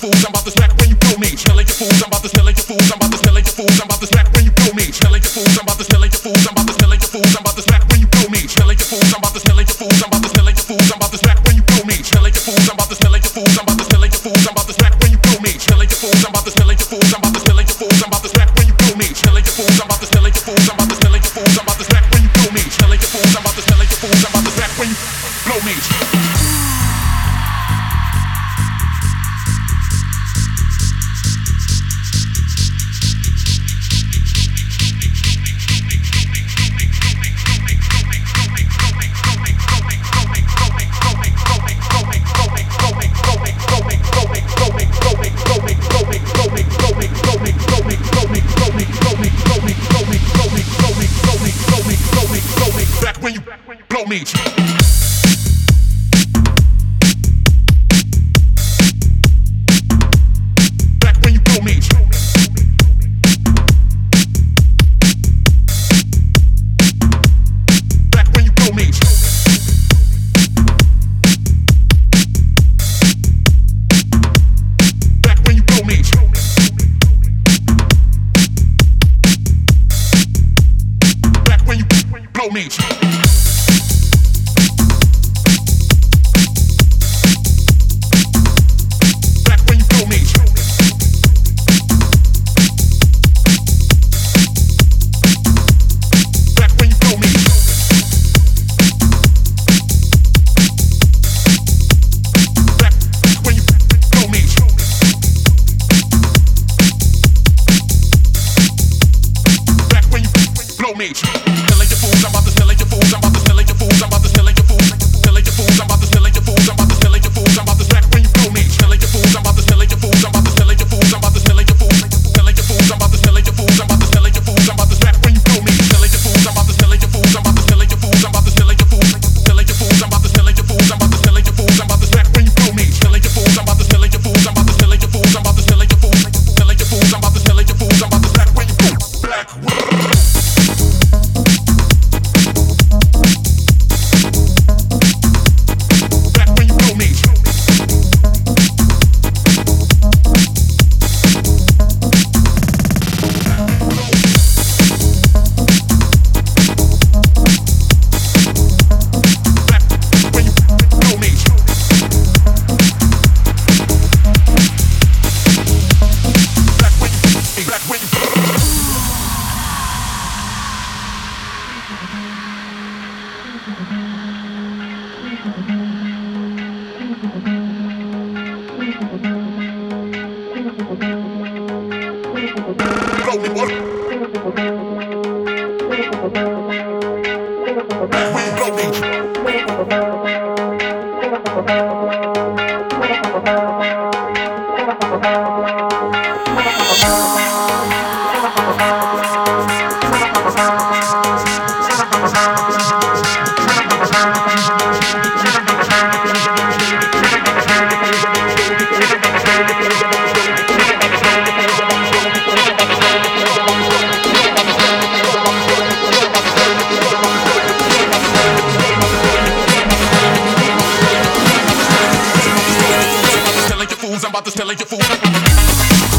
fools, I'm about to smack when you blow me. Smelling your fools, I'm about to smell your fools, I'm about to smell your fools, I'm about to smack when you blow me. Smelling your fools, I'm about to smell your fools, I'm about to smell your fools, I'm about to smack when you blow me. Smelling your fools, I'm about to smell your fools, I'm about to smell your fools, I'm about to smack when you blow me. Smelling your fools, I'm about to smell your fools, I'm about to smell your fools, I'm about to smack when you blow me. Smelling your fools, I'm about to smell your fools, I'm about to smell your fools, I'm about to smack when you blow me. Smelling your fools, I'm about to smell your fools, I'm about to smell your fools, I'm about to smack when you blow me. Smelling your fools, I'm about to smell your fools, I'm about to smack when you blow me. Back when you blow me. Back when you blow me. Back when you blow me. Back when you blow me. Back when you blow me. Me. Smelling your fools, I'm about to smell your fools, I'm about to smell your fools, I'm about to smell your fools, smelling your fools, I'm about to smell your fools, I'm about to smell your fools, I'm about to smack when you blow me. Smelling your fools, I'm about to smell your fools, I'm about to smell your fools, I'm about to smell your fools, smelling your fools, I'm about to smell your fools, I'm about to smell your fools, I'm about to smack when you blow me. Smelling your fools, I'm about to smell your fools, I'm about to smell your fools, I'm about to smell your fools, smelling your fools, I'm about to smell your fools, I'm about to smell your fools, I'm about to smack when you blow me. Smelling your fools, I'm about to smell your fools, I'm about to smell your fools, I'm about to smell your fools, smelling your fools, I'm about to smell your fools, I'm about to smack when you blow. Black. Blow me, what? Blow me. I'm about to smell your food.